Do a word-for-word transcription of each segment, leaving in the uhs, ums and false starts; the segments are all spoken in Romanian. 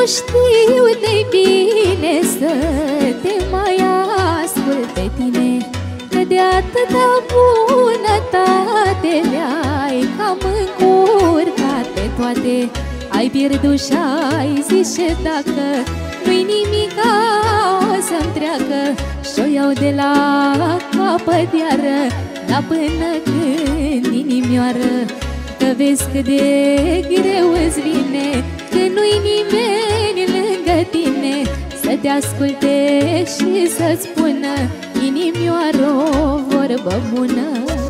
știu de bine să te mai ascult pe tine, că de atâta bunătate le-ai cam încurcat pe toate. Ai pierdut și-ai zis și dacă nu-i nimica o să-mi treacă, și-o iau de la capăt iară, la până când inimioară. Că vezi cât de greu îți vine, că nu-i nimeni lângă tine să te asculte și să-ți spună inimioară o vorbă bună.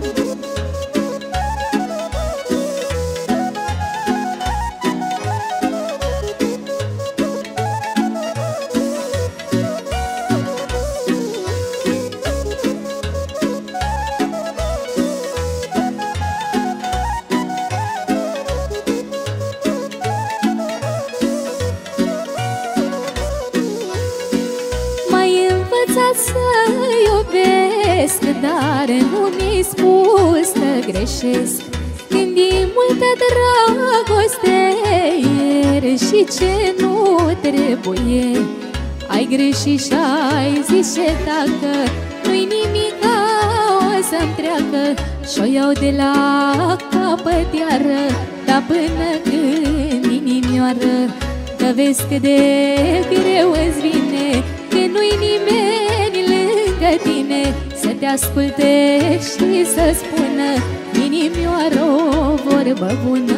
Să iubesc, dar nu mi-ai spus că greșesc. Când e multă dragoste ieri și ce nu trebuie, ai greșit și-ai zis și dacă nu-i nimica o să-mi treacă, și-o iau de la capăt iară, dar până când inimioară. Că vezi cât de greu îți vine, că nu-i nimeni lângă tine să te asculte și să spună inimioară o vorbă bună.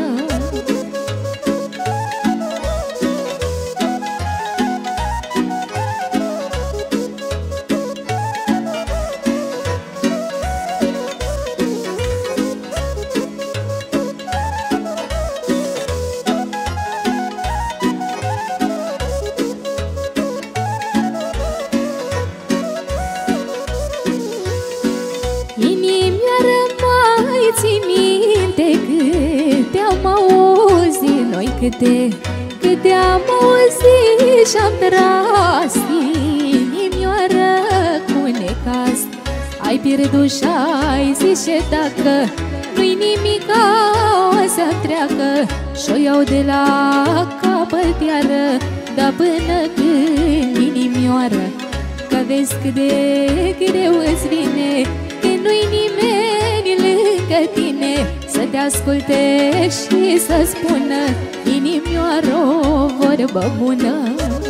Inimioară, mai ții minte câte am auzit noi, câte, câte am auzit și-am tras inimioară cu necaz. Ai pierdut și-ai zis și dacă nu-i nimica o să-mi treacă, și-o iau de la capăt iară, dar până când inimioară. Că vezi cât de greu îți vine, că nu-i nimeni lângă tine să te asculte și să spună inimioară o vorbă bună.